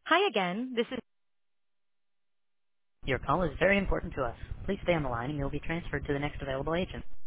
Hi again. This is Your call is very important to us. Please stay on the line and you'll be transferred to the next available agent.